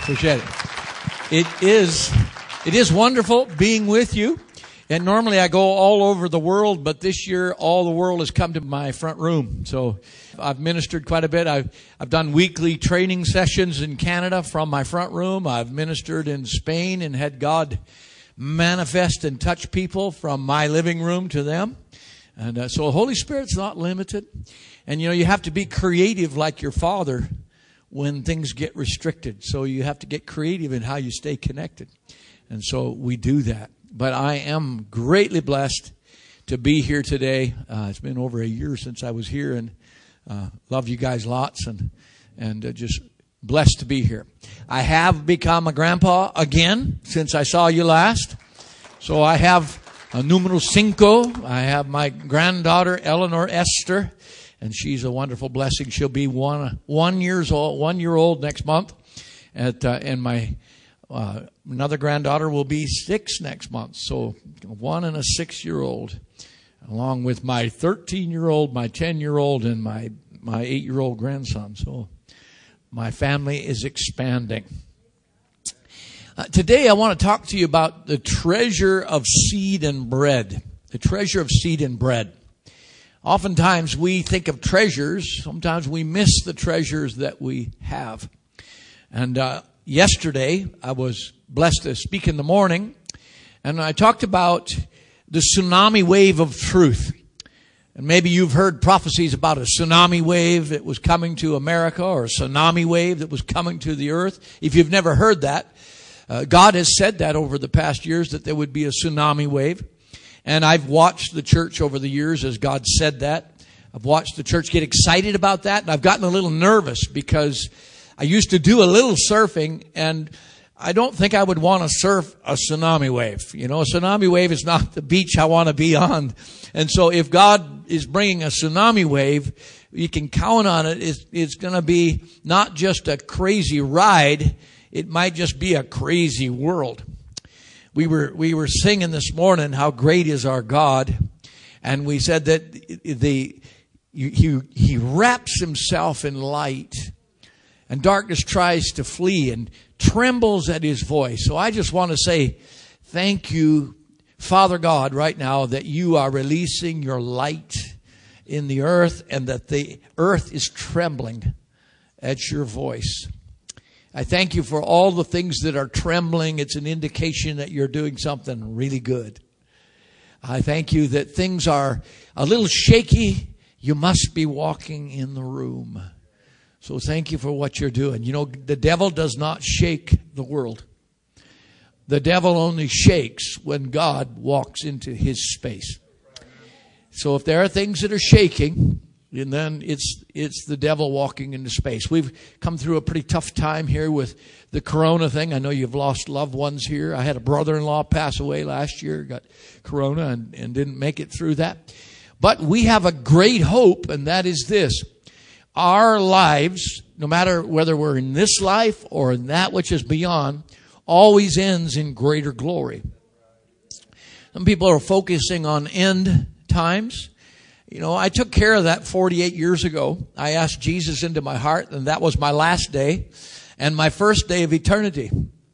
Appreciate it. It is wonderful being with you. And normally I go all over the world, but this year all the world has come to my front room. So I've ministered quite a bit. I've done weekly training sessions in Canada from my front room. I've ministered in Spain and had God manifest and touch people from my living room to them. And so the Holy Spirit's not limited. And you have to be creative like your Father when things get restricted. So you have to get creative in how you stay connected. And so we do that. But I am greatly blessed to be here today. It's been over a year since I was here, and love you guys lots, and just blessed to be here. I have become a grandpa again since I saw you last. So I have a numero cinco. I have my granddaughter Eleanor Esther, and she's a wonderful blessing. She'll be 1 year old next month, and my another granddaughter will be 6 next month. So 1 and a 6-year-old, along with my 13-year-old, my 10-year-old, and my 8-year-old grandson. So my family is expanding. Today I want to talk to you about the treasure of seed and bread. The treasure of seed and bread. Oftentimes we think of treasures. Sometimes we miss the treasures that we have. And yesterday, I was blessed to speak in the morning, and I talked about the tsunami wave of truth. And maybe you've heard prophecies about a tsunami wave that was coming to America, or a tsunami wave that was coming to the earth. If you've never heard that, God has said that over the past years, that there would be a tsunami wave. And I've watched the church over the years as God said that. I've watched the church get excited about that, and I've gotten a little nervous because I used to do a little surfing, and I don't think I would want to surf a tsunami wave. A tsunami wave is not the beach I want to be on. And so if God is bringing a tsunami wave, you can count on it. It's going to be not just a crazy ride. It might just be a crazy world. We were singing this morning, how great is our God. And we said that he wraps himself in light, and darkness tries to flee and trembles at his voice. So I just want to say thank you, Father God, right now, that you are releasing your light in the earth, and that the earth is trembling at your voice. I thank you for all the things that are trembling. It's an indication that you're doing something really good. I thank you that things are a little shaky. You must be walking in the room. So thank you for what you're doing. The devil does not shake the world. The devil only shakes when God walks into his space. So if there are things that are shaking, and then it's the devil walking into space. We've come through a pretty tough time here with the corona thing. I know you've lost loved ones here. I had a brother-in-law pass away last year, got corona and didn't make it through that. But we have a great hope, and that is this. Our lives, no matter whether we're in this life or in that which is beyond, always ends in greater glory. Some people are focusing on end times. I took care of that 48 years ago. I asked Jesus into my heart, and that was my last day and my first day of eternity.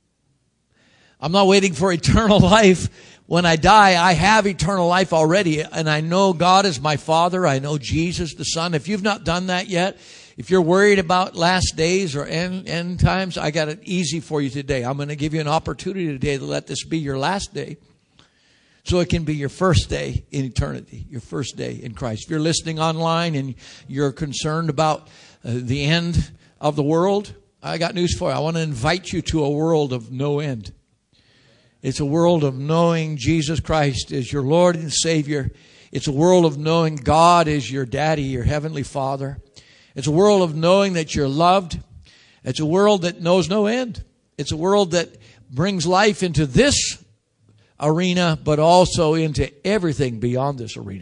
I'm not waiting for eternal life. When I die, I have eternal life already, and I know God is my Father. I know Jesus the Son. If you've not done that yet, if you're worried about last days or end times, I got it easy for you today. I'm going to give you an opportunity today to let this be your last day, so it can be your first day in eternity, your first day in Christ. If you're listening online and you're concerned about the end of the world, I got news for you. I want to invite you to a world of no end. It's a world of knowing Jesus Christ as your Lord and Savior. It's a world of knowing God as your daddy, your heavenly Father. It's a world of knowing that you're loved. It's a world that knows no end. It's a world that brings life into this arena, but also into everything beyond this arena.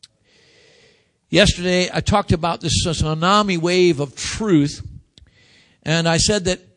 Yesterday, I talked about this tsunami wave of truth, and I said that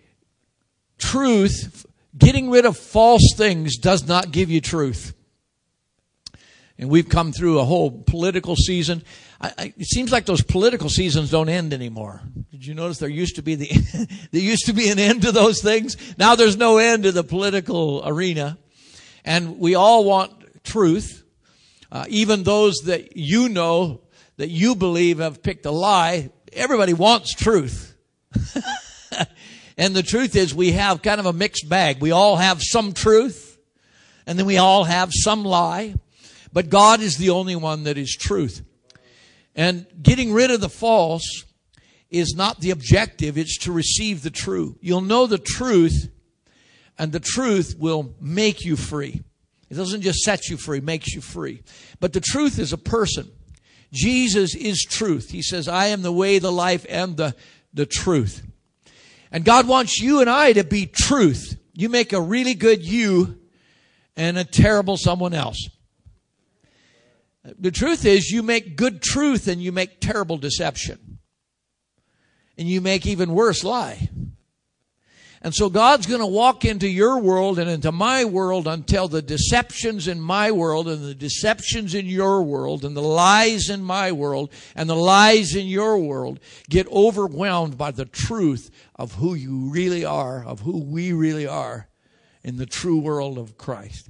truth, getting rid of false things, does not give you truth. And we've come through a whole political season. It seems like those political seasons don't end anymore. Did you notice there used to be an end to those things? Now there's no end to the political arena. And we all want truth. Even those that you know, that you believe have picked a lie. Everybody wants truth. And the truth is we have kind of a mixed bag. We all have some truth. And then we all have some lie. But God is the only one that is truth. And getting rid of the false is not the objective. It's to receive the true. You'll know the truth, and the truth will make you free. It doesn't just set you free, it makes you free. But the truth is a person. Jesus is truth. He says, I am the way, the life, and the truth. And God wants you and I to be truth. You make a really good you and a terrible someone else. The truth is you make good truth and you make terrible deception. And you make even worse lie. And so God's going to walk into your world and into my world until the deceptions in my world and the deceptions in your world and the lies in my world and the lies in your world get overwhelmed by the truth of who you really are, of who we really are in the true world of Christ.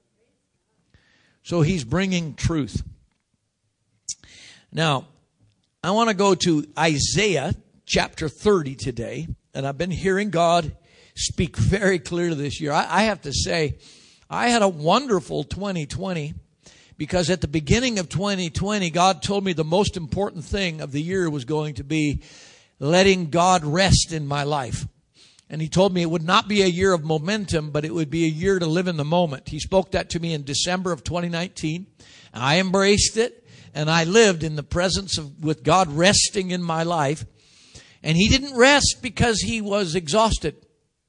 So he's bringing truth. Now, I want to go to Isaiah chapter 30 today. And I've been hearing God speak very clearly this year. I have to say, I had a wonderful 2020 because at the beginning of 2020, God told me the most important thing of the year was going to be letting God rest in my life. And he told me it would not be a year of momentum, but it would be a year to live in the moment. He spoke that to me in December of 2019. I embraced it, and I lived in the presence with God resting in my life. And he didn't rest because he was exhausted.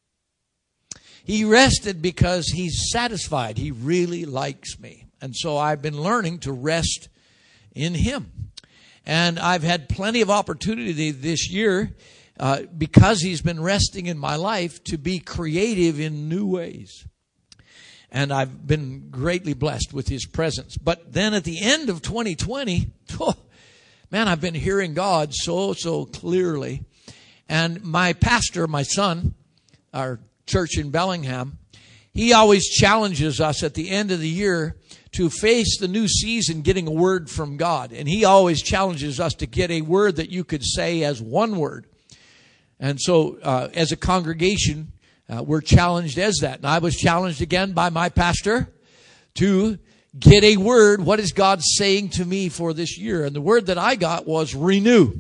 He rested because he's satisfied. He really likes me. And so I've been learning to rest in him. And I've had plenty of opportunity this year because he's been resting in my life to be creative in new ways. And I've been greatly blessed with his presence. But then at the end of 2020, man, I've been hearing God so clearly. And my pastor, my son, our church in Bellingham, he always challenges us at the end of the year to face the new season getting a word from God. And he always challenges us to get a word that you could say as one word. And so as a congregation, we're challenged as that. And I was challenged again by my pastor to get a word. What is God saying to me for this year? And the word that I got was renew.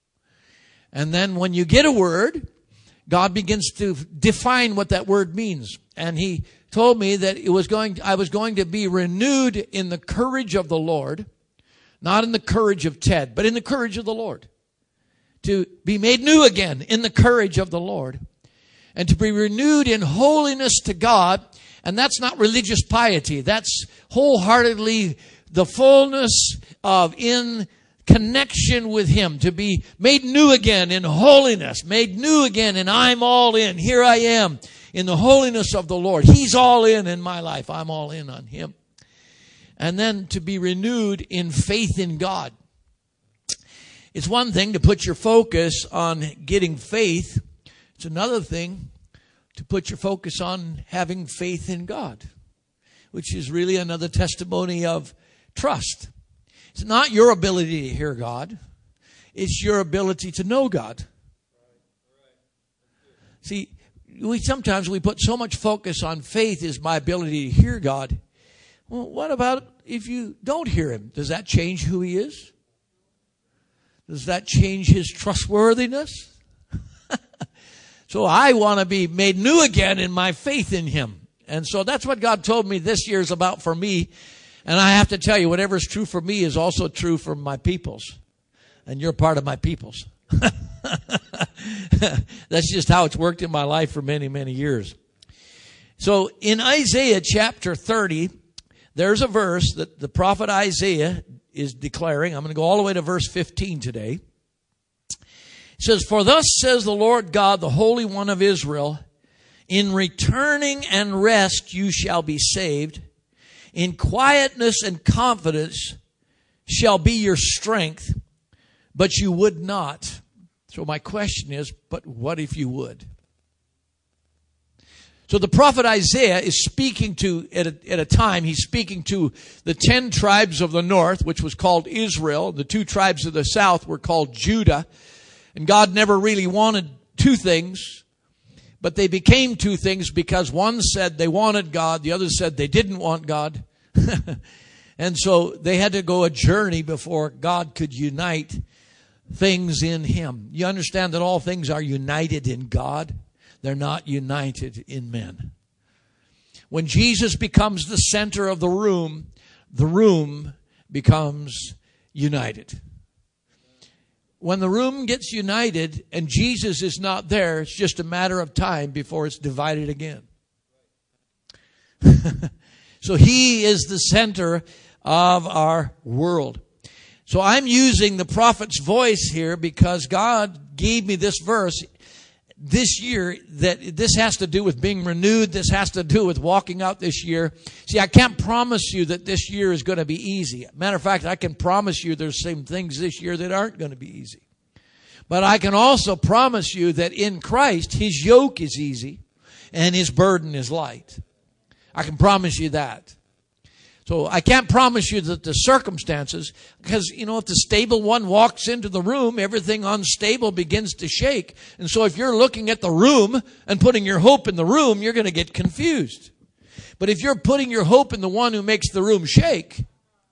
And then when you get a word, God begins to define what that word means. And he told me that I was going to be renewed in the courage of the Lord, not in the courage of Ted, but in the courage of the Lord. To be made new again in the courage of the Lord. And to be renewed in holiness to God. And that's not religious piety. That's wholeheartedly the fullness of in connection with him. To be made new again in holiness. Made new again, and I'm all in. Here I am in the holiness of the Lord. He's all in my life. I'm all in on him. And then to be renewed in faith in God. It's one thing to put your focus on getting faith. It's another thing to put your focus on having faith in God, which is really another testimony of trust. It's not your ability to hear God. It's your ability to know God. See, sometimes we put so much focus on faith as my ability to hear God. Well, what about if you don't hear him? Does that change who he is? Does that change his trustworthiness? So I want to be made new again in my faith in him. And so that's what God told me this year is about for me. And I have to tell you, whatever is true for me is also true for my peoples. And you're part of my peoples. That's just how it's worked in my life for many, many years. So in Isaiah chapter 30, there's a verse that the prophet Isaiah is declaring. I'm going to go all the way to verse 15 today. It says, "For thus says the Lord God, the Holy One of Israel, in returning and rest you shall be saved. In quietness and confidence shall be your strength, but you would not. So my question is, but what if you would? So the prophet Isaiah is speaking to, at a time, he's speaking to the 10 tribes of the north, which was called Israel. The 2 tribes of the south were called Judah. And God never really wanted 2 things, but they became 2 things because one said they wanted God, the other said they didn't want God. And so they had to go a journey before God could unite things in Him. You understand that all things are united in God. They're not united in men. When Jesus becomes the center of the room becomes united. When the room gets united and Jesus is not there, it's just a matter of time before it's divided again. So He is the center of our world. So I'm using the prophet's voice here because God gave me this verse this year, that this has to do with being renewed. This has to do with walking out this year. See, I can't promise you that this year is going to be easy. Matter of fact, I can promise you there's some things this year that aren't going to be easy. But I can also promise you that in Christ, His yoke is easy and His burden is light. I can promise you that. So I can't promise you that the circumstances, because, if the stable one walks into the room, everything unstable begins to shake. And so if you're looking at the room and putting your hope in the room, you're going to get confused. But if you're putting your hope in the one who makes the room shake,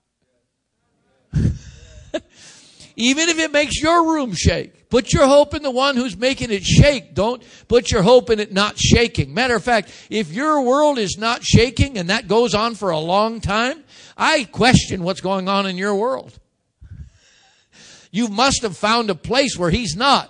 even if it makes your room shake, put your hope in the one who's making it shake. Don't put your hope in it not shaking. Matter of fact, if your world is not shaking and that goes on for a long time, I question what's going on in your world. You must have found a place where He's not.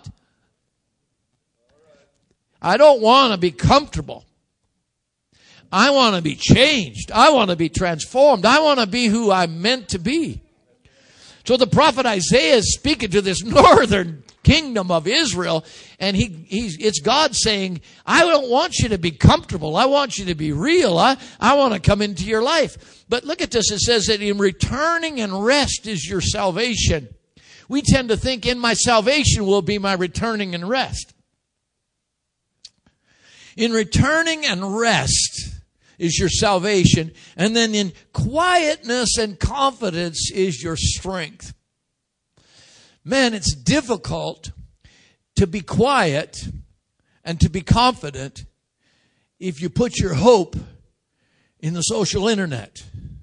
I don't want to be comfortable. I want to be changed. I want to be transformed. I want to be who I'm meant to be. So the prophet Isaiah is speaking to this northern kingdom of Israel, and it's God saying, I don't want you to be comfortable. I want you to be real. I want to come into your life. But look at this. It says that in returning and rest is your salvation. We tend to think in my salvation will be my returning and rest. In returning and rest is your salvation. And then in quietness and confidence is your strength. Man, it's difficult to be quiet and to be confident if you put your hope in the social internet.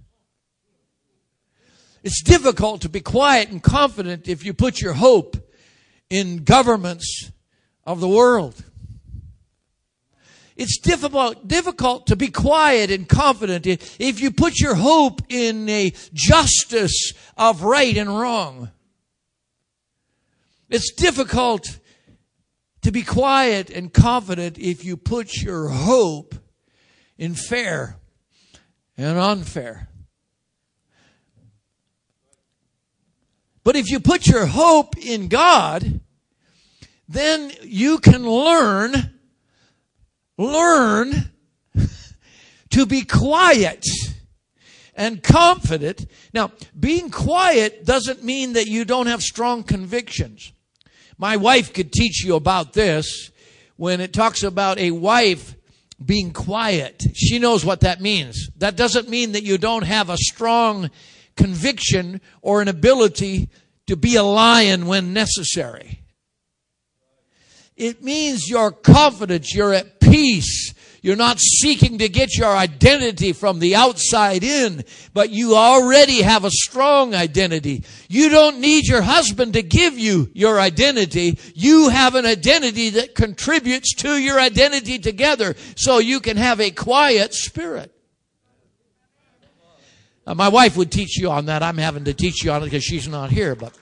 It's difficult to be quiet and confident if you put your hope in governments of the world. It's difficult to be quiet and confident if you put your hope in a justice of right and wrong. It's difficult to be quiet and confident if you put your hope in fair and unfair. But if you put your hope in God, then you can learn to be quiet and confident. Now, being quiet doesn't mean that you don't have strong convictions. My wife could teach you about this when it talks about a wife being quiet. She knows what that means. That doesn't mean that you don't have a strong conviction or an ability to be a lion when necessary. It means you're confident, you're at peace. You're not seeking to get your identity from the outside in, but you already have a strong identity. You don't need your husband to give you your identity. You have an identity that contributes to your identity together, so you can have a quiet spirit. My wife would teach you on that. I'm having to teach you on it because she's not here, but...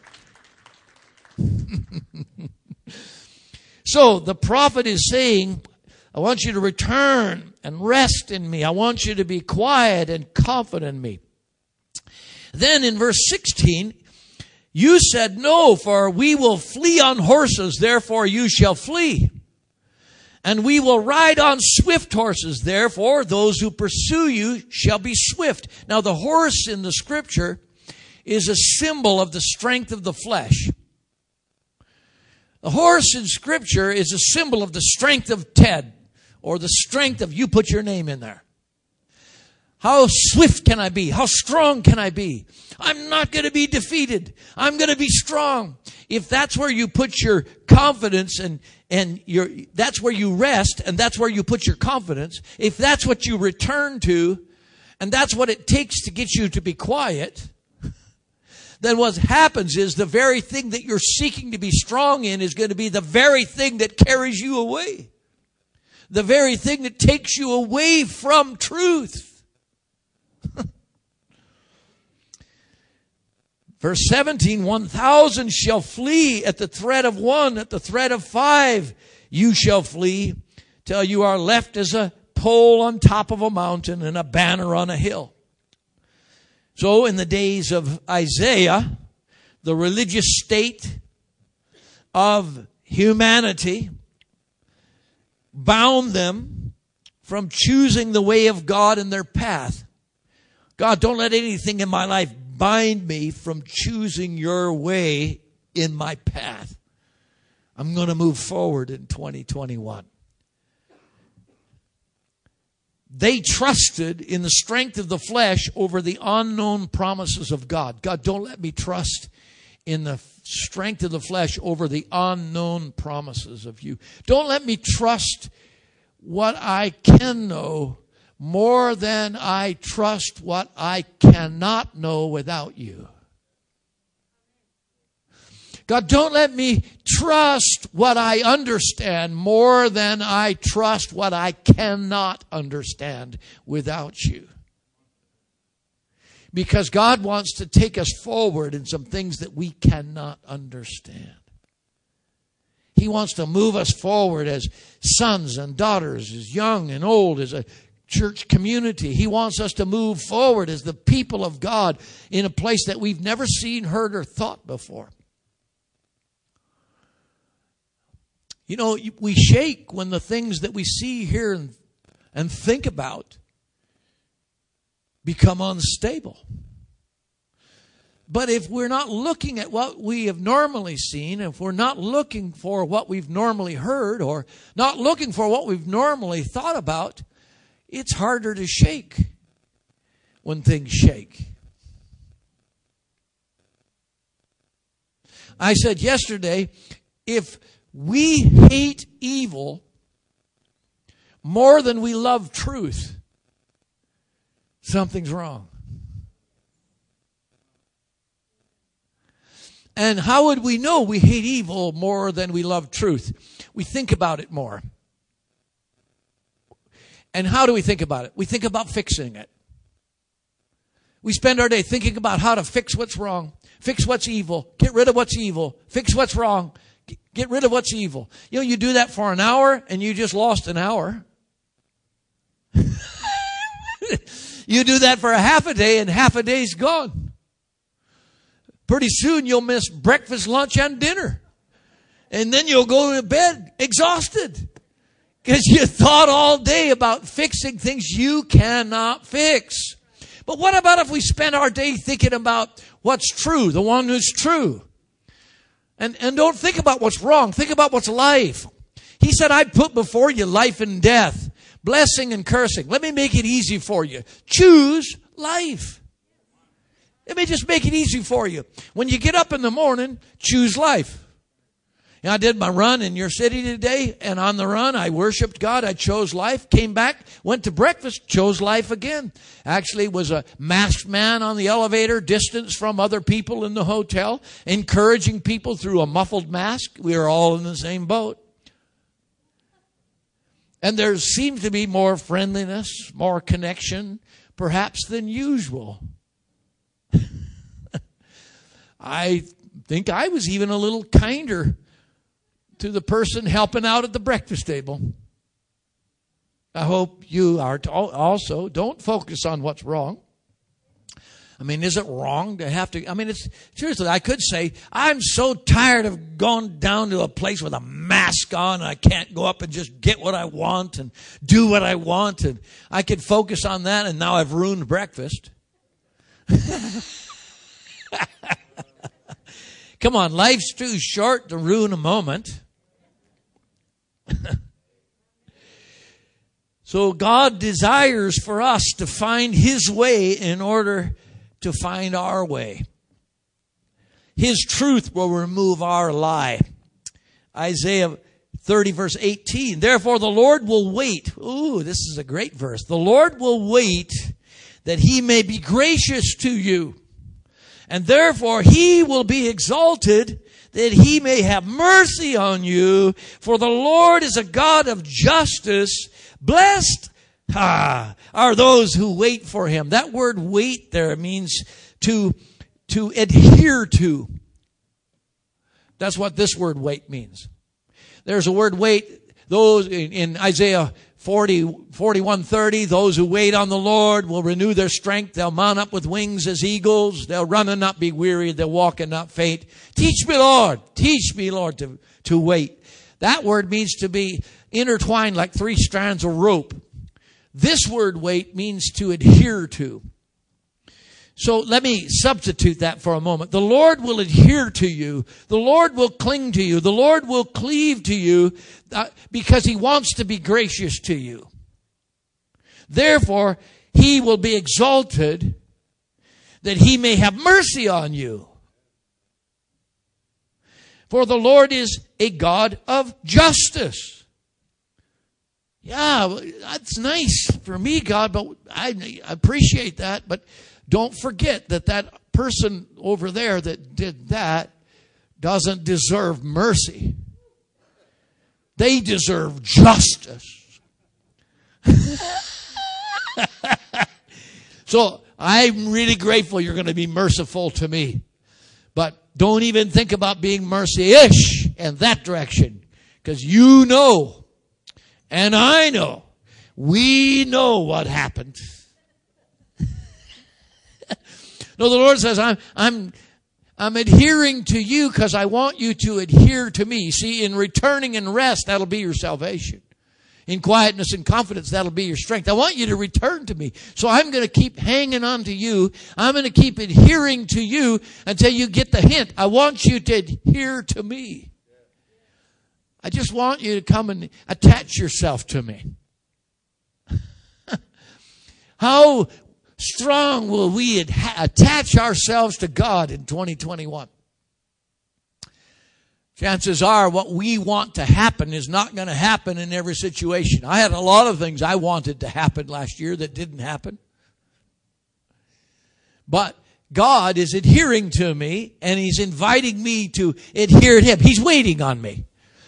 So the prophet is saying, I want you to return and rest in me. I want you to be quiet and confident in me. Then in verse 16, you said, no, for we will flee on horses, therefore you shall flee. And we will ride on swift horses, therefore those who pursue you shall be swift. Now the horse in the scripture is a symbol of the strength of the flesh. The horse in Scripture is a symbol of the strength of Ted, or the strength of, you put your name in there. How swift can I be? How strong can I be? I'm not going to be defeated. I'm going to be strong. If that's where you put your confidence and that's where you rest and that's where you put your confidence, if that's what you return to and that's what it takes to get you to be quiet, then what happens is the very thing that you're seeking to be strong in is going to be the very thing that carries you away. The very thing that takes you away from truth. Verse 17, 1,000 shall flee at the threat of one, at the threat of 5 you shall flee, till you are left as a pole on top of a mountain and a banner on a hill. So in the days of Isaiah, the religious state of humanity bound them from choosing the way of God in their path. God, don't let anything in my life bind me from choosing your way in my path. I'm going to move forward in 2021. They trusted in the strength of the flesh over the unknown promises of God. God, don't let me trust in the strength of the flesh over the unknown promises of you. Don't let me trust what I can know more than I trust what I cannot know without you. God, don't let me trust what I understand more than I trust what I cannot understand without you. Because God wants to take us forward in some things that we cannot understand. He wants to move us forward as sons and daughters, as young and old, as a church community. He wants us to move forward as the people of God in a place that we've never seen, heard, or thought before. You know, we shake when the things that we see, hear, and think about become unstable. But if we're not looking at what we have normally seen, if we're not looking for what we've normally heard, or not looking for what we've normally thought about, it's harder to shake when things shake. I said yesterday, if we hate evil more than we love truth, something's wrong. And how would we know we hate evil more than we love truth? We think about it more. And how do we think about it? We think about fixing it. We spend our day thinking about how to fix what's wrong, fix what's evil, get rid of what's evil, fix what's wrong, get rid of what's evil. You know, you do that for an hour and you just lost an hour. You do that for a half a day and half a day's gone. Pretty soon you'll miss breakfast, lunch, and dinner. And then you'll go to bed exhausted. Because you thought all day about fixing things you cannot fix. But what about if we spend our day thinking about what's true, the one who's true? And don't think about what's wrong. Think about what's life. He said, I put before you life and death, blessing and cursing. Let me make it easy for you. Choose life. Let me just make it easy for you. When you get up in the morning, choose life. You know, I did my run in your city today, and on the run, I worshiped God. I chose life, came back, went to breakfast, chose life again. Actually, was a masked man on the elevator, distance from other people in the hotel, encouraging people through a muffled mask. We were all in the same boat. And there seems to be more friendliness, more connection, perhaps than usual. I think I was even a little kinder to the person helping out at the breakfast table. I hope you are also. Don't focus on what's wrong. I mean, is it wrong to have to? I mean, it's seriously, I could say, I'm so tired of going down to a place with a mask on and I can't go up and just get what I want and do what I want. And I could focus on that, and now I've ruined breakfast. Come on, life's too short to ruin a moment. So God desires for us to find His way in order to find our way. His truth will remove our lie. Isaiah 30 verse 18. Therefore the Lord will wait. Ooh, this is a great verse. The Lord will wait that He may be gracious to you. And therefore He will be exalted that He may have mercy on you. For the Lord is a God of justice. Blessed are those who wait for Him. That word wait there means to adhere to. That's what this word wait means. There's a word wait. Those in Isaiah 41:30, those who wait on the Lord will renew their strength. They'll mount up with wings as eagles. They'll run and not be weary. They'll walk and not faint. Teach me, Lord, to wait. That word means to be intertwined like three strands of rope. This word wait means to adhere to. So let me substitute that for a moment. The Lord will adhere to you. The Lord will cling to you. The Lord will cleave to you because He wants to be gracious to you. Therefore, He will be exalted that He may have mercy on you. For the Lord is a God of justice. Yeah, that's nice for me, God, but I appreciate that. But don't forget that person over there that did that doesn't deserve mercy. They deserve justice. So I'm really grateful you're going to be merciful to me. But don't even think about being mercy-ish in that direction. Because you know, and I know, we know what happened. No, the Lord says, I'm adhering to you because I want you to adhere to me. See, in returning and rest, that'll be your salvation. In quietness and confidence, that'll be your strength. I want you to return to me. So I'm going to keep hanging on to you. I'm going to keep adhering to you until you get the hint. I want you to adhere to me. I just want you to come and attach yourself to me. How strong will we attach ourselves to God in 2021? Chances are what we want to happen is not going to happen in every situation. I had a lot of things I wanted to happen last year that didn't happen. But God is adhering to me, and He's inviting me to adhere to Him. He's waiting on me.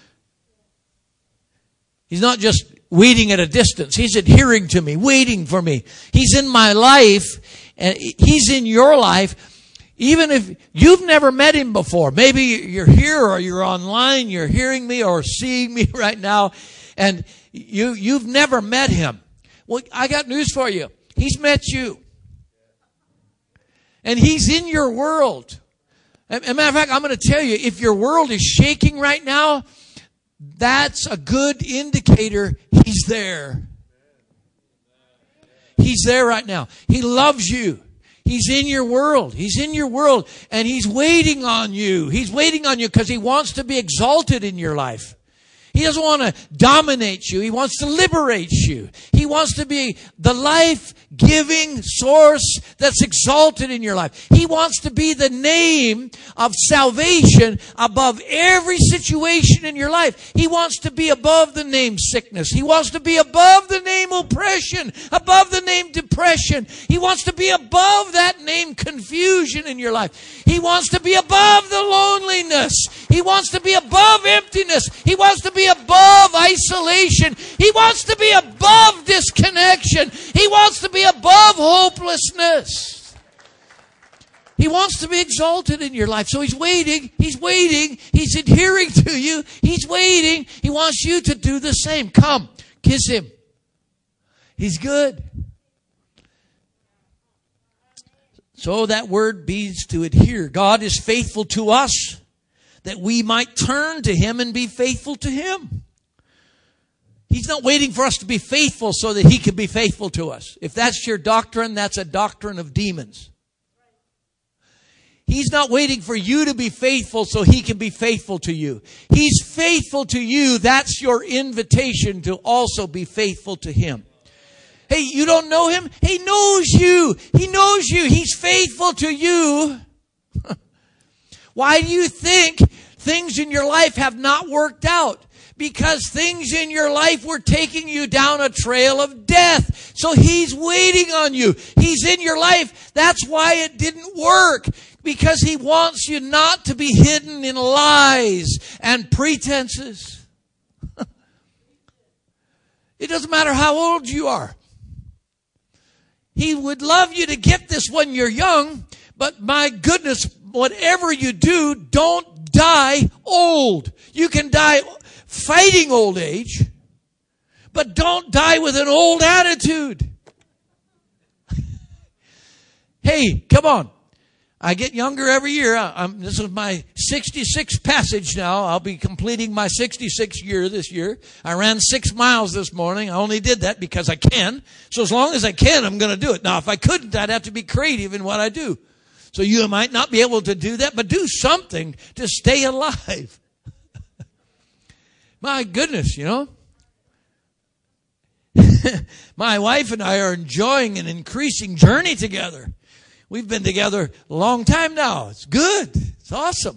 He's not just waiting at a distance. He's adhering to me, waiting for me. He's in my life, and He's in your life. Even if you've never met Him before, maybe you're here or you're online, you're hearing me or seeing me right now, and you've never met Him. Well, I got news for you. He's met you. And He's in your world. As a matter of fact, I'm going to tell you, if your world is shaking right now, that's a good indicator He's there. He's there right now. He loves you. He's in your world. He's in your world. And He's waiting on you. He's waiting on you because He wants to be exalted in your life. He doesn't want to dominate you. He wants to liberate you. He wants to be the life-giving source that's exalted in your life. He wants to be the name of salvation above every situation in your life. He wants to be above the name sickness. He wants to be above the name oppression, above the name depression. He wants to be above that name confusion in your life. He wants to be above the loneliness. He wants to be above emptiness. He wants to be above isolation. He wants to be above disconnection. He wants to be above hopelessness. He wants to be exalted in your life. So He's waiting. He's waiting. He's adhering to you. He's waiting. He wants you to do the same. Come, kiss Him. He's good. So that word means to adhere. God is faithful to us, that we might turn to Him and be faithful to Him. He's not waiting for us to be faithful so that He can be faithful to us. If that's your doctrine, that's a doctrine of demons. He's not waiting for you to be faithful so He can be faithful to you. He's faithful to you. That's your invitation to also be faithful to Him. Hey, you don't know Him? He knows you. He knows you. He's faithful to you. Why do you think things in your life have not worked out? Because things in your life were taking you down a trail of death. So He's waiting on you. He's in your life. That's why it didn't work. Because He wants you not to be hidden in lies and pretenses. It doesn't matter how old you are. He would love you to get this when you're young. But my goodness, whatever you do, don't die old. You can die fighting old age, but don't die with an old attitude. Hey, come on. I get younger every year. This is my 66th passage now. I'll be completing my 66th year this year. I ran 6 miles this morning. I only did that because I can. So as long as I can, I'm going to do it. Now, if I couldn't, I'd have to be creative in what I do. So you might not be able to do that, but do something to stay alive. My goodness, you know. My wife and I are enjoying an increasing journey together. We've been together a long time now. It's good. It's awesome.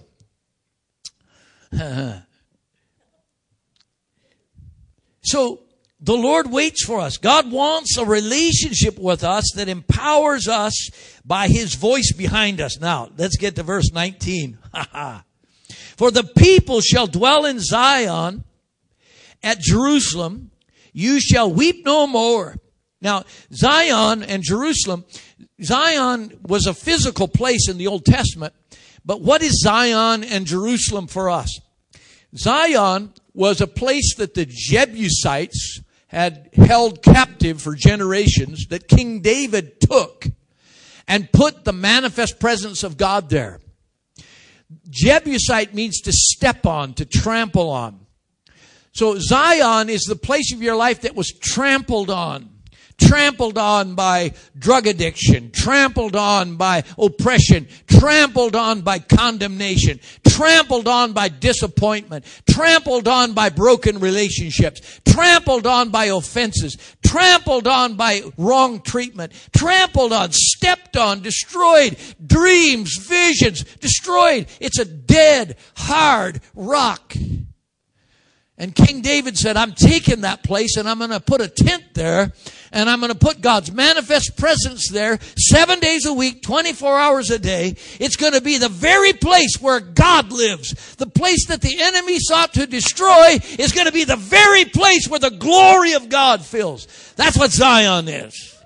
So the Lord waits for us. God wants a relationship with us that empowers us by His voice behind us. Now, let's get to verse 19. For the people shall dwell in Zion, at Jerusalem, you shall weep no more. Now, Zion and Jerusalem, Zion was a physical place in the Old Testament. But what is Zion and Jerusalem for us? Zion was a place that the Jebusites had held captive for generations, that King David took and put the manifest presence of God there. Jebusite means to step on, to trample on. So Zion is the place of your life that was trampled on. Trampled on by drug addiction, trampled on by oppression, trampled on by condemnation, trampled on by disappointment, trampled on by broken relationships, trampled on by offenses, trampled on by wrong treatment, trampled on, stepped on, destroyed, dreams, visions, destroyed. It's a dead, hard rock. And King David said, I'm taking that place and I'm going to put a tent there and I'm going to put God's manifest presence there 7 days a week, 24 hours a day. It's going to be the very place where God lives. The place that the enemy sought to destroy is going to be the very place where the glory of God fills. That's what Zion is.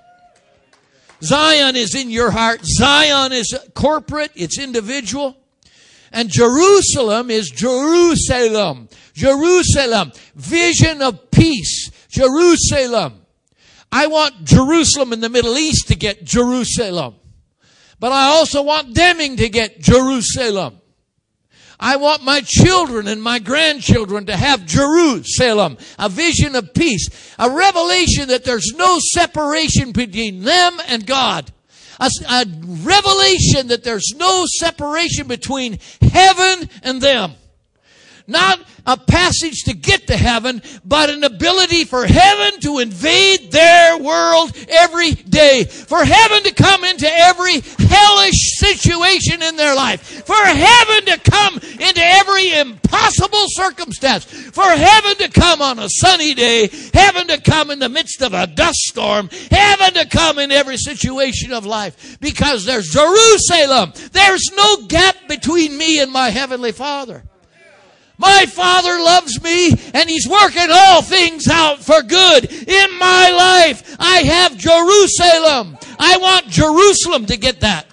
Zion is in your heart. Zion is corporate. It's individual. And Jerusalem is Jerusalem. Jerusalem. Vision of peace. Jerusalem. I want Jerusalem in the Middle East to get Jerusalem. But I also want Deming to get Jerusalem. I want my children and my grandchildren to have Jerusalem. A vision of peace. A revelation that there's no separation between them and God. A revelation that there's no separation between heaven and them. Not a passage to get to heaven, but an ability for heaven to invade their world every day. For heaven to come into every hellish situation in their life. For heaven to come into every impossible circumstance. For heaven to come on a sunny day. Heaven to come in the midst of a dust storm. Heaven to come in every situation of life. Because there's Jerusalem. There's no gap between me and my Heavenly Father. My Father loves me and He's working all things out for good in my life. I have Jerusalem. I want Jerusalem to get that.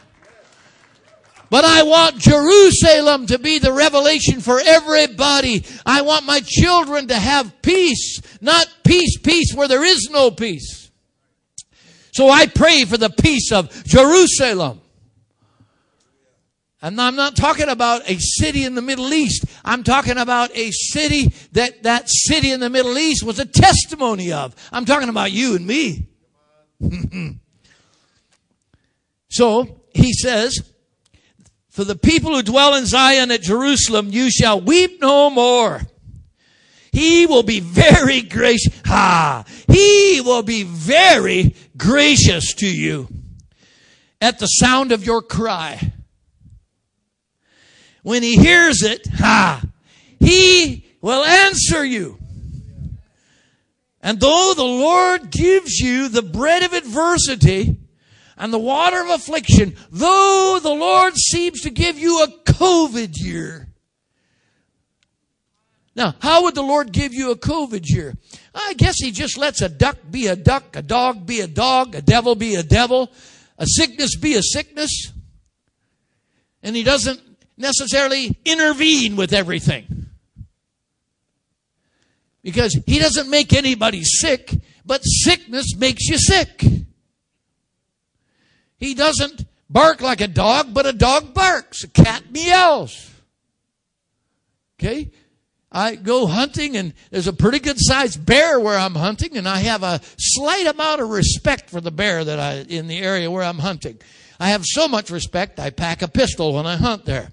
But I want Jerusalem to be the revelation for everybody. I want my children to have peace, not peace where there is no peace. So I pray for the peace of Jerusalem. And I'm not talking about a city in the Middle East. I'm talking about a city that city in the Middle East was a testimony of. I'm talking about you and me. So he says, For the people who dwell in Zion at Jerusalem, you shall weep no more. He will be very gracious. He will be very gracious to you at the sound of your cry. When he hears it, he will answer you. And though the Lord gives you the bread of adversity and the water of affliction, though the Lord seems to give you a COVID year. Now, how would the Lord give you a COVID year? I guess he just lets a duck be a duck, a dog be a dog, a devil be a devil, a sickness be a sickness. And he doesn't necessarily intervene with everything. Because he doesn't make anybody sick, but sickness makes you sick. He doesn't bark like a dog, but a dog barks. A cat meows. Okay? I go hunting and there's a pretty good sized bear where I'm hunting, and I have a slight amount of respect for the bear in the area where I'm hunting. I have so much respect, I pack a pistol when I hunt there.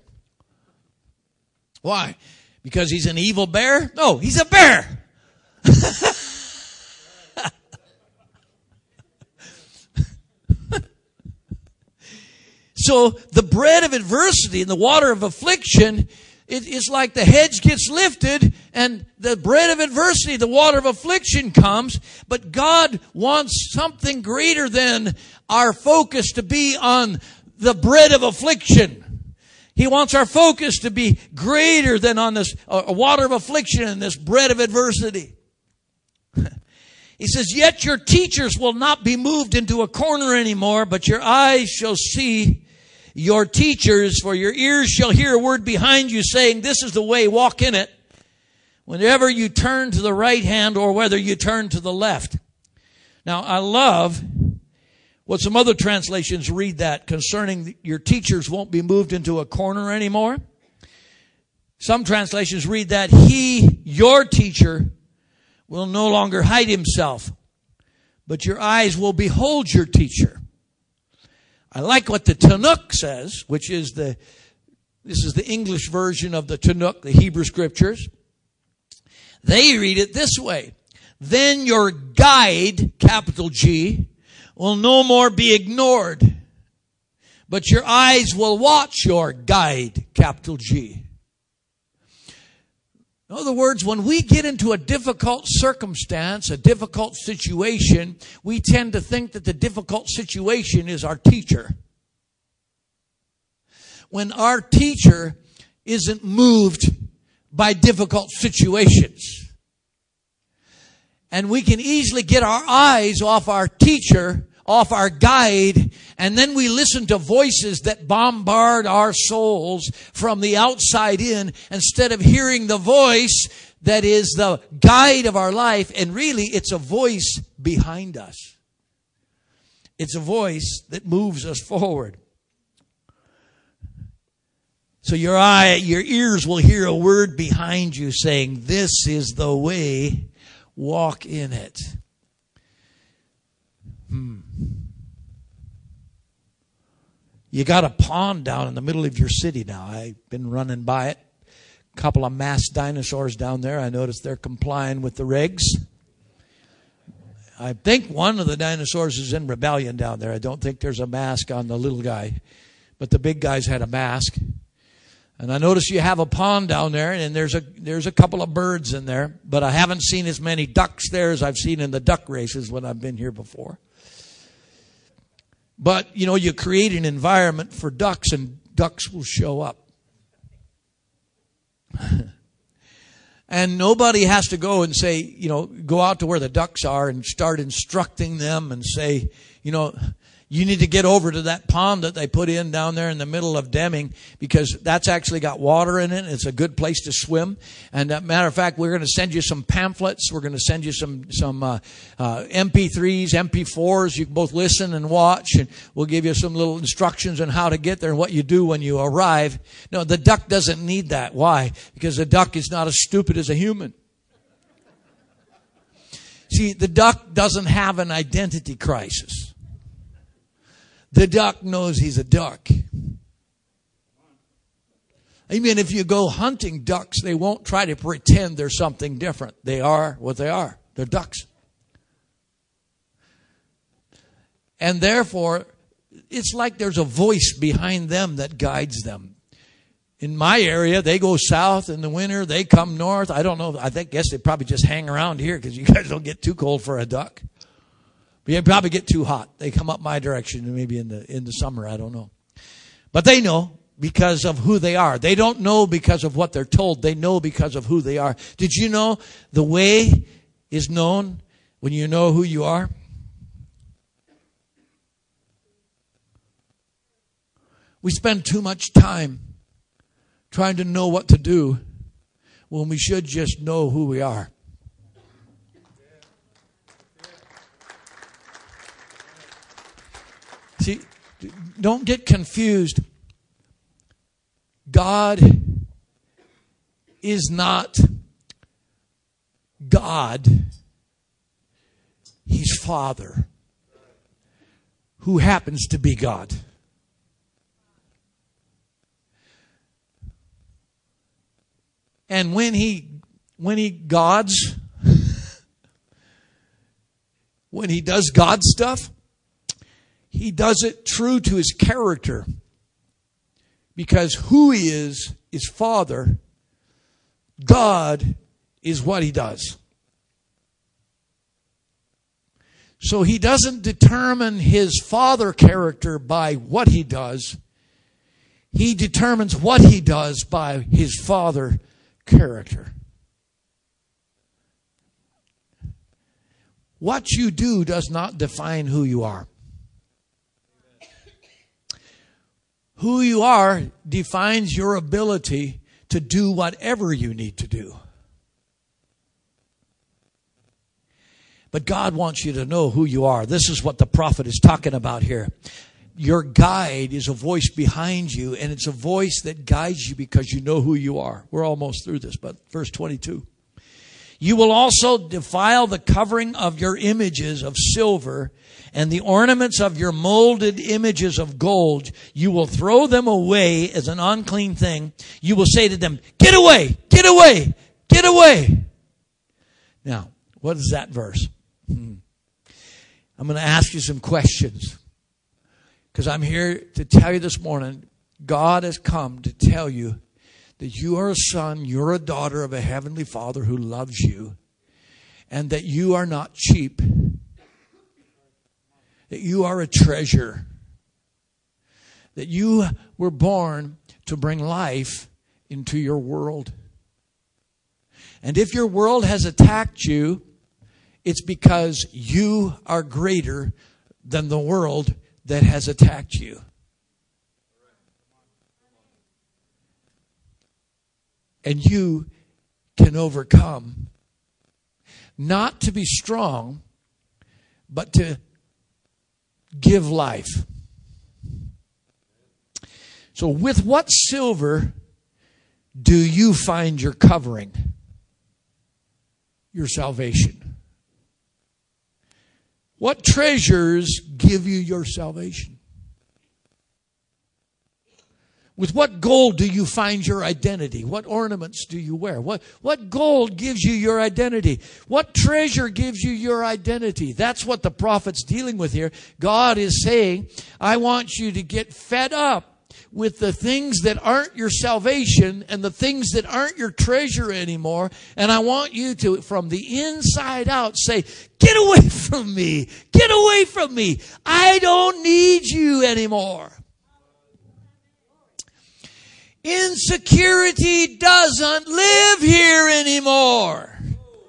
Why? Because he's an evil bear? No, he's a bear. So the bread of adversity and the water of affliction, it's like the hedge gets lifted and the bread of adversity, the water of affliction comes. But God wants something greater than our focus to be on the bread of affliction. He wants our focus to be greater than on this water of affliction and this bread of adversity. He says, yet your teachers will not be moved into a corner anymore, but your eyes shall see your teachers, for your ears shall hear a word behind you saying, this is the way, walk in it. Whenever you turn to the right hand or whether you turn to the left. Now, I love what some other translations read that concerning your teachers won't be moved into a corner anymore. Some translations read that he, your teacher, will no longer hide himself, but your eyes will behold your teacher. I like what the Tanakh says, which is this is the English version of the Tanakh, the Hebrew scriptures. They read it this way. Then your guide, capital G, will no more be ignored, but your eyes will watch your guide, capital G. In other words, when we get into a difficult circumstance, a difficult situation, we tend to think that the difficult situation is our teacher. When our teacher isn't moved by difficult situations. And we can easily get our eyes off our teacher, off our guide, and then we listen to voices that bombard our souls from the outside in instead of hearing the voice that is the guide of our life. And really, it's a voice behind us. It's a voice that moves us forward. So your ears will hear a word behind you saying, this is the way, walk in it. You got a pond down in the middle of your city now. I've been running by it. A couple of masked dinosaurs down there. I noticed they're complying with the regs. I think one of the dinosaurs is in rebellion down there. I don't think there's a mask on the little guy. But the big guys had a mask. And I noticed you have a pond down there, and there's a couple of birds in there. But I haven't seen as many ducks there as I've seen in the duck races when I've been here before. But, you create an environment for ducks, and ducks will show up. And nobody has to go and say, go out to where the ducks are and start instructing them and say, you need to get over to that pond that they put in down there in the middle of Deming, because that's actually got water in it. It's a good place to swim. And matter of fact, we're going to send you some pamphlets. We're going to send you some MP3s, MP4s. You can both listen and watch, and we'll give you some little instructions on how to get there and what you do when you arrive. No, the duck doesn't need that. Why? Because the duck is not as stupid as a human. See, the duck doesn't have an identity crisis. The duck knows he's a duck. Even if you go hunting ducks, they won't try to pretend they're something different. They are what they are. They're ducks. And therefore, it's like there's a voice behind them that guides them. In my area, they go south in the winter. They come north. I don't know. Guess they probably just hang around here because you guys don't get too cold for a duck. But you probably get too hot. They come up my direction maybe in the summer. I don't know. But they know because of who they are. They don't know because of what they're told. They know because of who they are. Did you know the way is known when you know who you are? We spend too much time trying to know what to do when we should just know who we are. See, don't get confused. God is not God. He's Father, who happens to be God. And when he does God stuff, he does it true to his character. Because who he is Father. God is what he does. So he doesn't determine his Father character by what he does. He determines what he does by his Father character. What you do does not define who you are. Who you are defines your ability to do whatever you need to do. But God wants you to know who you are. This is what the prophet is talking about here. Your guide is a voice behind you, and it's a voice that guides you because you know who you are. We're almost through this, but verse 22. You will also defile the covering of your images of silver and the ornaments of your molded images of gold. You will throw them away as an unclean thing. You will say to them, get away, get away, get away. Now, what is that verse? I'm going to ask you some questions. Because I'm here to tell you this morning, God has come to tell you that you are a son, you're a daughter of a heavenly Father who loves you, and that you are not cheap, that you are a treasure, that you were born to bring life into your world. And if your world has attacked you, it's because you are greater than the world that has attacked you. And you can overcome, not to be strong, but to give life. So with what silver do you find your covering? Your salvation. What treasures give you your salvation? With what gold do you find your identity? What ornaments do you wear? What gold gives you your identity? What treasure gives you your identity? That's what the prophet's dealing with here. God is saying, I want you to get fed up with the things that aren't your salvation and the things that aren't your treasure anymore. And I want you to, from the inside out, say, get away from me. Get away from me. I don't need you anymore. Insecurity doesn't live here anymore.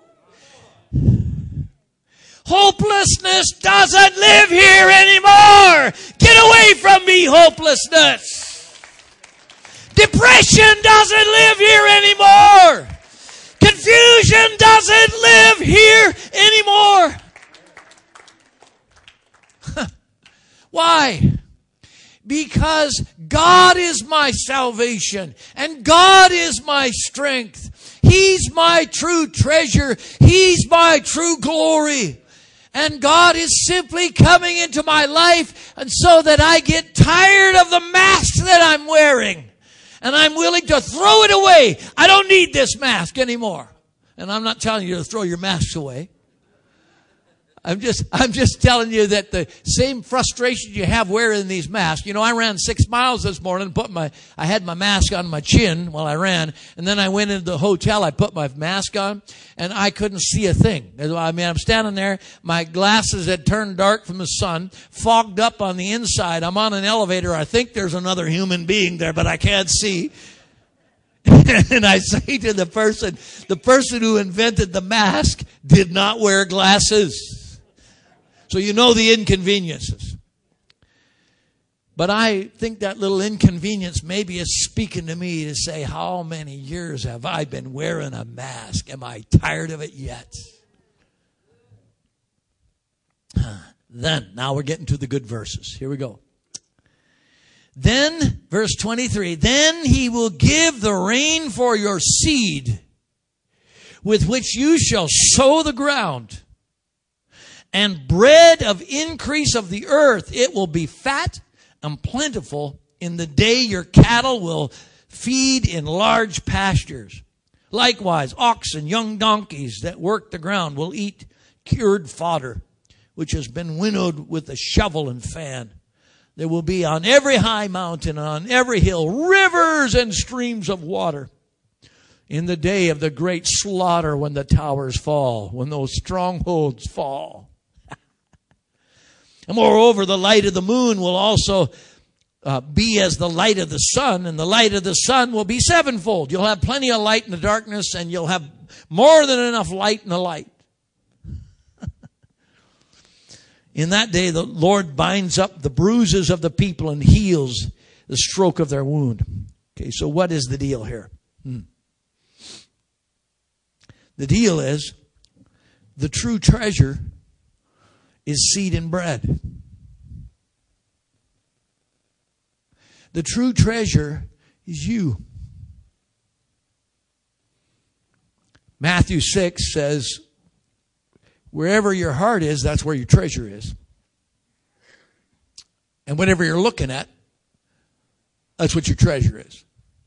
Hopelessness doesn't live here anymore. Get away from me, hopelessness. Depression doesn't live here anymore. Confusion doesn't live here anymore. Why? Because God is my salvation and God is my strength. He's my true treasure. He's my true glory. And God is simply coming into my life and so that I get tired of the mask that I'm wearing. And I'm willing to throw it away. I don't need this mask anymore. And I'm not telling you to throw your masks away. I'm just telling you that the same frustration you have wearing these masks. You know, I ran 6 miles this morning, I had my mask on my chin while I ran, and then I went into the hotel, I put my mask on, and I couldn't see a thing. I mean, I'm standing there, my glasses had turned dark from the sun, fogged up on the inside. I'm on an elevator, I think there's another human being there, but I can't see. And I say to the person who invented the mask did not wear glasses. So you know the inconveniences. But I think that little inconvenience maybe is speaking to me to say, how many years have I been wearing a mask? Am I tired of it yet? Then, now we're getting to the good verses. Here we go. Then, verse 23, then he will give the rain for your seed, with which you shall sow the ground. And bread of increase of the earth, it will be fat and plentiful in the day your cattle will feed in large pastures. Likewise, oxen, young donkeys that work the ground will eat cured fodder, which has been winnowed with a shovel and fan. There will be on every high mountain, on every hill, rivers and streams of water. In the day of the great slaughter, when the towers fall, when those strongholds fall. And moreover, the light of the moon will also be as the light of the sun, and the light of the sun will be sevenfold. You'll have plenty of light in the darkness, and you'll have more than enough light in the light. In that day, the Lord binds up the bruises of the people and heals the stroke of their wound. Okay, so what is the deal here? The deal is the true treasure is seed and bread. The true treasure is you. Matthew 6 says, wherever your heart is, that's where your treasure is. And whatever you're looking at, that's what your treasure is.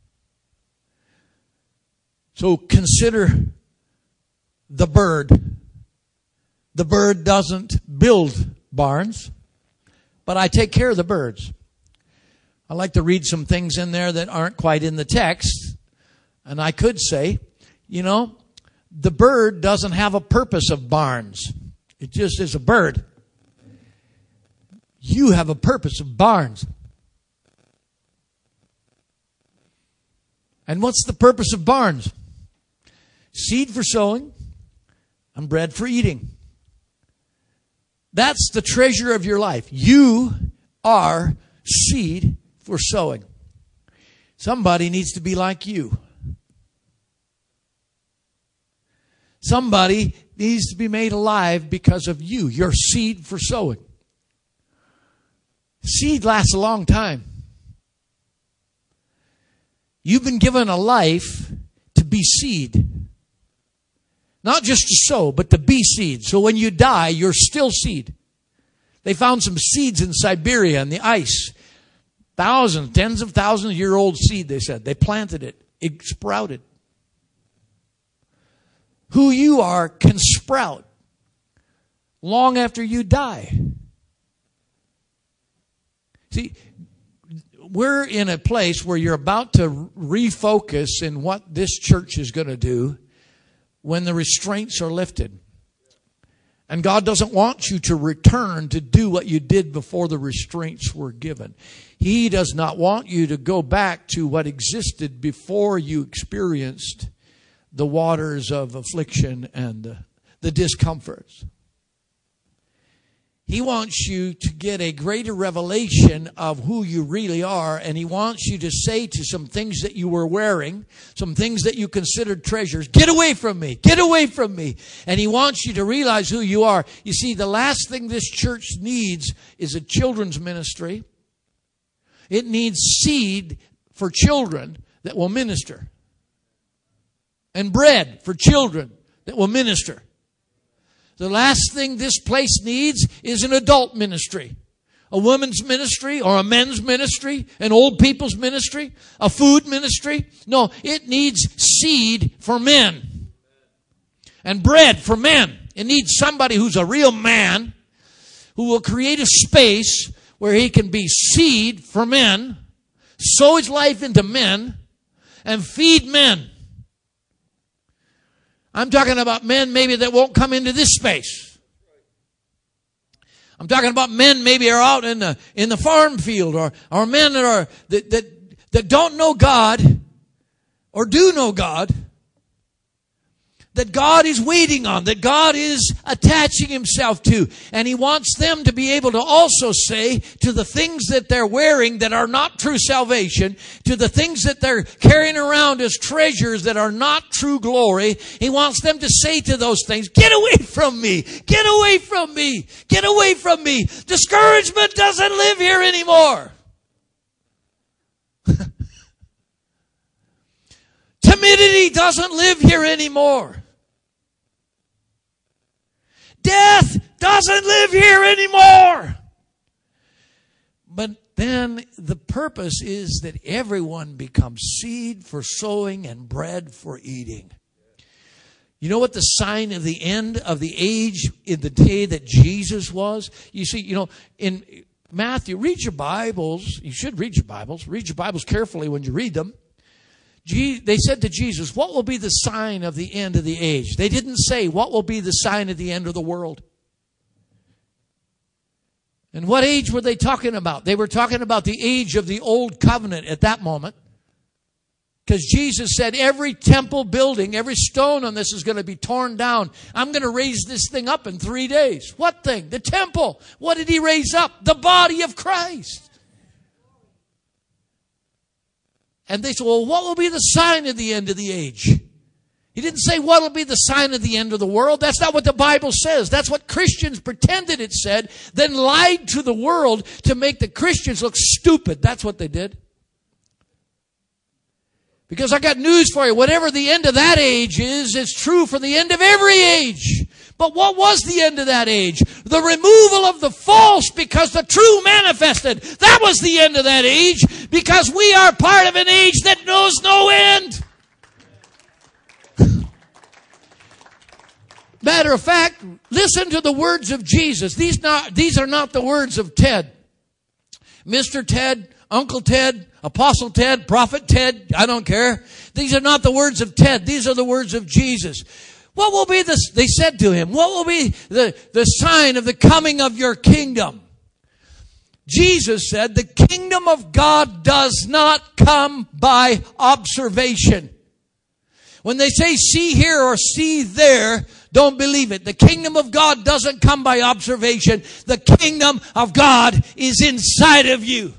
So consider the bird. The bird doesn't build barns, but I take care of the birds. I like to read some things in there that aren't quite in the text. And I could say, you know, the bird doesn't have a purpose of barns. It just is a bird. You have a purpose of barns. And what's the purpose of barns? Seed for sowing and bread for eating. That's the treasure of your life. You are seed for sowing. Somebody needs to be like you. Somebody needs to be made alive because of you. Your seed for sowing. Seed lasts a long time. You've been given a life to be seed. Not just to sow, but to be seed. So when you die, you're still seed. They found some seeds in Siberia in the ice. Thousands, tens of thousands of year old seed, they said. They planted it. It sprouted. Who you are can sprout long after you die. See, we're in a place where you're about to refocus in what this church is going to do when the restraints are lifted. And God doesn't want you to return to do what you did before the restraints were given. He does not want you to go back to what existed before you experienced the waters of affliction and the discomforts. He wants you to get a greater revelation of who you really are, and He wants you to say to some things that you were wearing, some things that you considered treasures, get away from me, get away from me. And He wants you to realize who you are. You see, the last thing this church needs is a children's ministry. It needs seed for children that will minister. And bread for children that will minister. The last thing this place needs is an adult ministry. a women's ministry or a men's ministry, an old people's ministry, a food ministry. No, it needs seed for men and bread for men. It needs somebody who's a real man who will create a space where he can be seed for men, sow his life into men, and feed men. I'm talking about men maybe that won't come into this space. I'm talking about men maybe are out in the farm field, or men that don't know God or do know God, that God is waiting on, that God is attaching himself to. And he wants them to be able to also say to the things that they're wearing that are not true salvation, to the things that they're carrying around as treasures that are not true glory, he wants them to say to those things, get away from me, get away from me, get away from me. Discouragement doesn't live here anymore. Timidity doesn't live here anymore. Death doesn't live here anymore. But then the purpose is that everyone becomes seed for sowing and bread for eating. You know what the sign of the end of the age in the day that Jesus was? You see, in Matthew, read your Bibles. You should read your Bibles. Read your Bibles carefully when you read them. They said to Jesus, what will be the sign of the end of the age? They didn't say, what will be the sign of the end of the world? And what age were they talking about? They were talking about the age of the old covenant at that moment. Because Jesus said, every temple building, every stone on this is going to be torn down. I'm going to raise this thing up in 3 days. What thing? The temple. What did he raise up? The body of Christ. And they said, well, what will be the sign of the end of the age? He didn't say what will be the sign of the end of the world. That's not what the Bible says. That's what Christians pretended it said, then lied to the world to make the Christians look stupid. That's what they did. Because I got news for you. Whatever the end of that age is, it's true for the end of every age. But what was the end of that age? The removal of the false because the true manifested. That was the end of that age because we are part of an age that knows no end. Matter of fact, listen to the words of Jesus. These are not the words of Ted. Mr. Ted, Uncle Ted, Apostle Ted, Prophet Ted, I don't care. These are not the words of Ted. These are the words of Jesus. What will be they said to him, what will be the sign of the coming of your kingdom? Jesus said, the kingdom of God does not come by observation. When they say see here or see there, don't believe it. The kingdom of God doesn't come by observation. The kingdom of God is inside of you.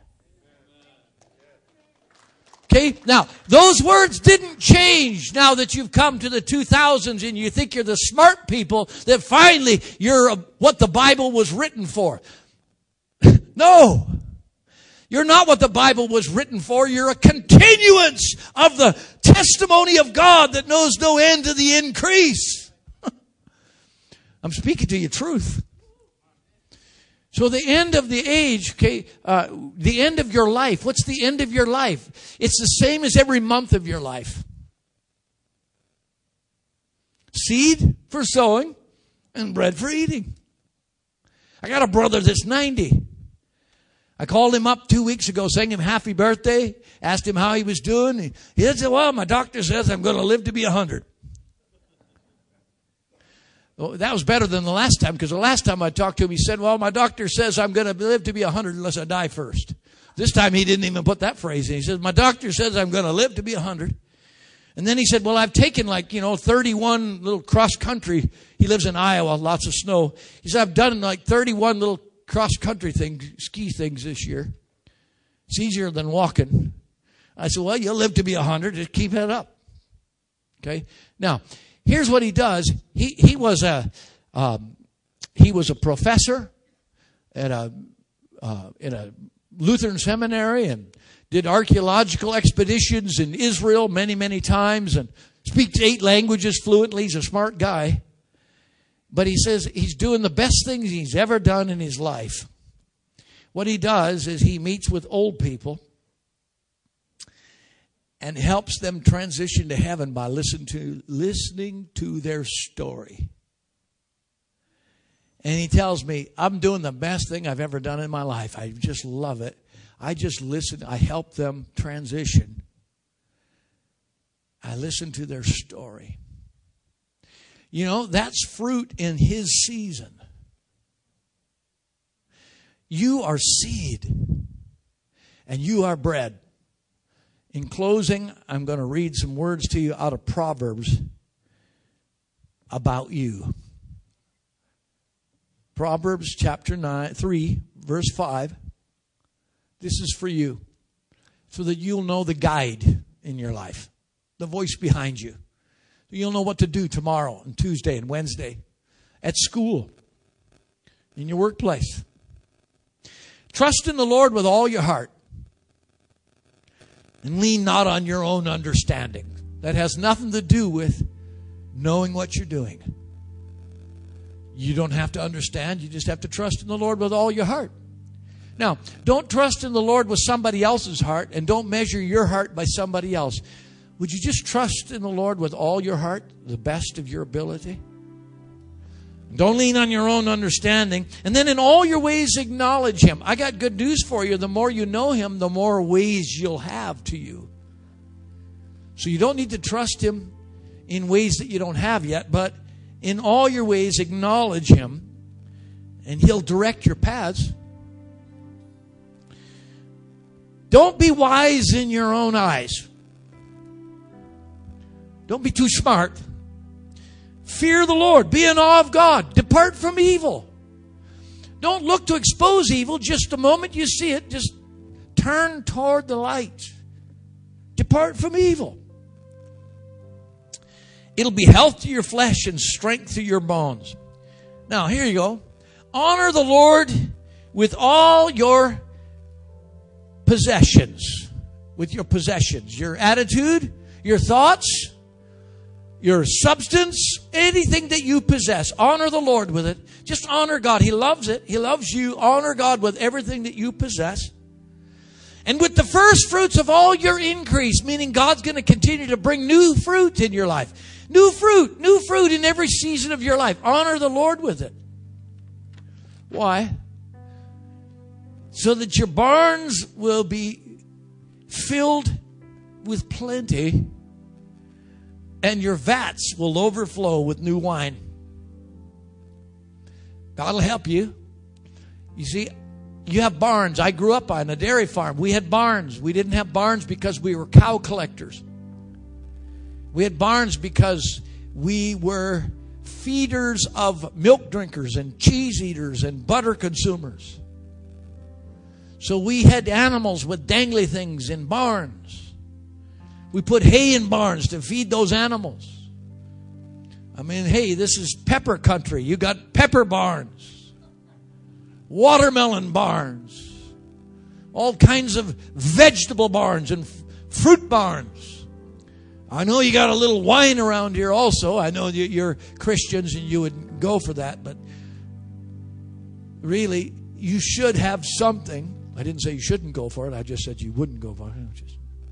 Okay, now, those words didn't change now that you've come to the 2000s and you think you're the smart people, that finally you're what the Bible was written for. No, you're not what the Bible was written for. You're a continuance of the testimony of God that knows no end to the increase. I'm speaking to you truth. So the end of the age, okay, the end of your life. What's the end of your life? It's the same as every month of your life. Seed for sowing and bread for eating. I got a brother that's 90. I called him up 2 weeks ago, sang him happy birthday, asked him how he was doing. He said, well, my doctor says I'm going to live to be 100. Well, that was better than the last time, because the last time I talked to him, he said, well, my doctor says I'm going to live to be 100 unless I die first. This time he didn't even put that phrase in. He says, my doctor says I'm going to live to be 100. And then he said, well, I've taken 31 little cross country. He lives in Iowa, lots of snow. He said, I've done 31 little cross country things, ski things this year. It's easier than walking. I said, well, you'll live to be 100. Just keep it up. Okay. Now, here's what he does. He was a professor at in a Lutheran seminary and did archaeological expeditions in Israel many, many times and speaks 8 languages fluently. He's a smart guy. But he says he's doing the best things he's ever done in his life. What he does is he meets with old people and helps them transition to heaven by listening to their story. And he tells me, I'm doing the best thing I've ever done in my life. I just love it. I just listen. I help them transition. I listen to their story. You know, that's fruit in his season. You are seed, and you are bread. In closing, I'm going to read some words to you out of Proverbs about you. Proverbs chapter 3, verse 5. This is for you, so that you'll know the guide in your life, the voice behind you. You'll know what to do tomorrow and Tuesday and Wednesday, at school, in your workplace. Trust in the Lord with all your heart, and lean not on your own understanding. That has nothing to do with knowing what you're doing. You don't have to understand. You just have to trust in the Lord with all your heart. Now, don't trust in the Lord with somebody else's heart, and don't measure your heart by somebody else. Would you just trust in the Lord with all your heart, the best of your ability? Don't lean on your own understanding. And then in all your ways acknowledge Him. I got good news for you. The more you know Him, the more ways you'll have to you. So you don't need to trust Him in ways that you don't have yet, but in all your ways acknowledge Him, and He'll direct your paths. Don't be wise in your own eyes. Don't be too smart. Fear the Lord. Be in awe of God. Depart from evil. Don't look to expose evil. Just the moment you see it, just turn toward the light. Depart from evil. It'll be health to your flesh and strength to your bones. Now, here you go. Honor the Lord with all your possessions. With your possessions. Your attitude, your thoughts, your substance, anything that you possess. Honor the Lord with it. Just honor God. He loves it. He loves you. Honor God with everything that you possess. And with the first fruits of all your increase, meaning God's going to continue to bring new fruit in your life. New fruit in every season of your life. Honor the Lord with it. Why? So that your barns will be filled with plenty, and your vats will overflow with new wine. God will help you. You see, you have barns. I grew up on a dairy farm. We had barns. We didn't have barns because we were cow collectors. We had barns because we were feeders of milk drinkers and cheese eaters and butter consumers. So we had animals with dangly things in barns. We put hay in barns to feed those animals. I mean, hey, this is pepper country. You got pepper barns, watermelon barns, all kinds of vegetable barns and fruit barns. I know you got a little wine around here also. I know you're Christians and you would go for that, but really, you should have something. I didn't say you shouldn't go for it. I just said you wouldn't go for it.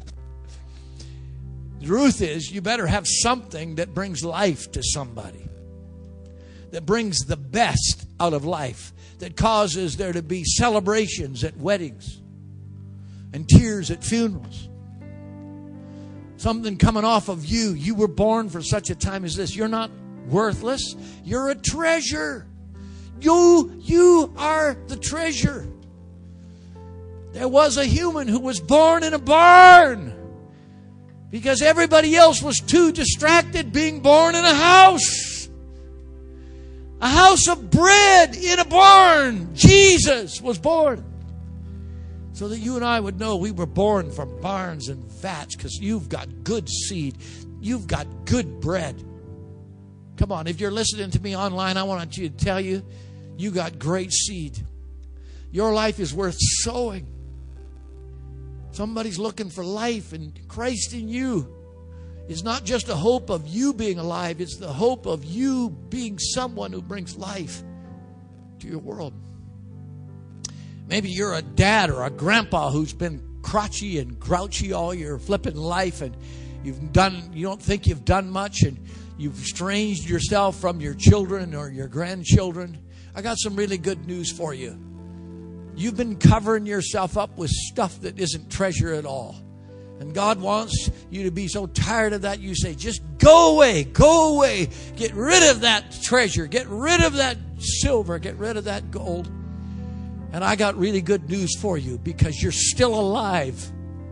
The truth is, you better have something that brings life to somebody, that brings the best out of life, that causes there to be celebrations at weddings and tears at funerals. Something coming off of you. You were born for such a time as this. You're not worthless. You're a treasure. You are the treasure. There was a human who was born in a barn because everybody else was too distracted being born in a house. A house of bread in a barn. Jesus was born. So that you and I would know we were born from barns and vats, because you've got good seed. You've got good bread. Come on, if you're listening to me online, I want you to tell you, you got great seed. Your life is worth sowing. Somebody's looking for life, and Christ in you is not just a hope of you being alive. It's the hope of you being someone who brings life to your world. Maybe you're a dad or a grandpa who's been crotchety and grouchy all your flipping life, and you don't think you've done much, and you've estranged yourself from your children or your grandchildren. I got some really good news for you. You've been covering yourself up with stuff that isn't treasure at all. And God wants you to be so tired of that, you say, just go away, go away. Get rid of that treasure. Get rid of that silver. Get rid of that gold. And I got really good news for you, because you're still alive.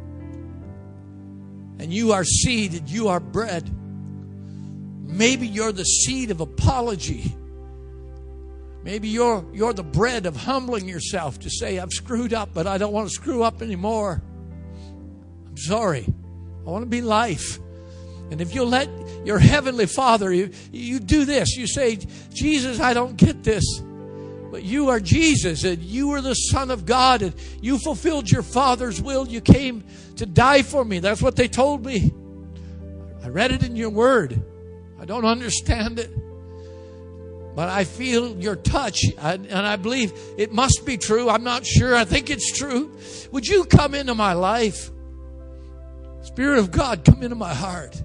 And you are seed and you are bread. Maybe you're the seed of apology. Maybe you're the bread of humbling yourself to say, I've screwed up, but I don't want to screw up anymore. I'm sorry. I want to be life. And if you'll let your Heavenly Father, you do this. You say, Jesus, I don't get this. But you are Jesus, and you are the Son of God, and you fulfilled your Father's will. You came to die for me. That's what they told me. I read it in your word. I don't understand it, but I feel your touch, and I believe it must be true. I'm not sure. I think it's true. Would you come into my life? Spirit of God, come into my heart.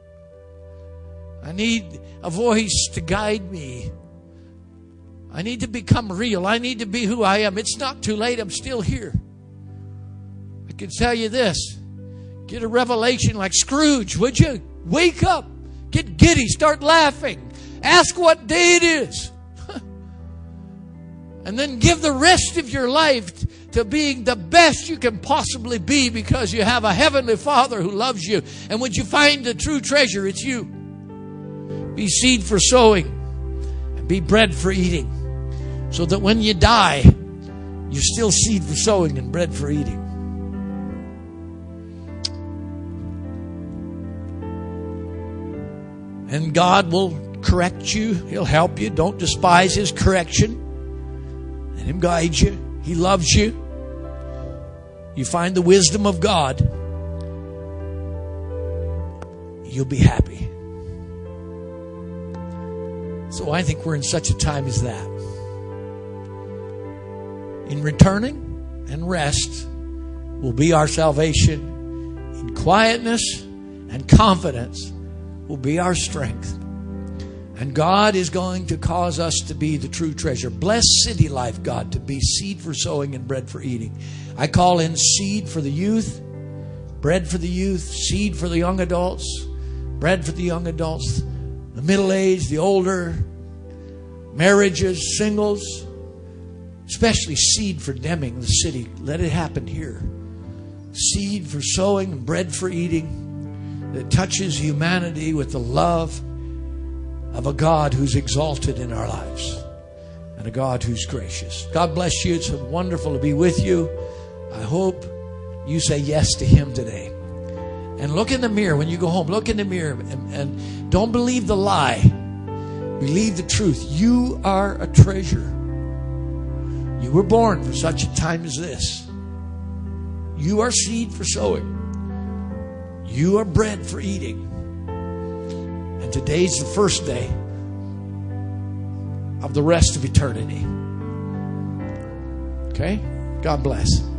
I need a voice to guide me. I need to become real. I need to be who I am. It's not too late. I'm still here. I can tell you this. Get a revelation like Scrooge, would you? Wake up. Get giddy. Start laughing. Ask what day it is. And then give the rest of your life to being the best you can possibly be, because you have a Heavenly Father who loves you. And when you find the true treasure, it's you. Be seed for sowing and be bread for eating, so that when you die, you're still seed for sowing and bread for eating. And God will correct you. He'll help you. Don't despise His correction. Let Him guide you. He loves you. You find the wisdom of God, you'll be happy. So I think we're in such a time as that. In returning and rest will be our salvation. In quietness and confidence will be our strength. And God is going to cause us to be the true treasure. Bless City Life, God, to be seed for sowing and bread for eating. I call in seed for the youth, bread for the youth, seed for the young adults, bread for the young adults, the middle-aged, the older, marriages, singles, especially seed for Deming, the city. Let it happen here. Seed for sowing and bread for eating that touches humanity with the love of a God who's exalted in our lives and a God who's gracious. God bless you. It's wonderful to be with you. I hope you say yes to Him today. And look in the mirror when you go home. Look in the mirror and don't believe the lie. Believe the truth. You are a treasure. You were born for such a time as this. You are seed for sowing. You are bread for eating. And today's the first day of the rest of eternity. Okay? God bless.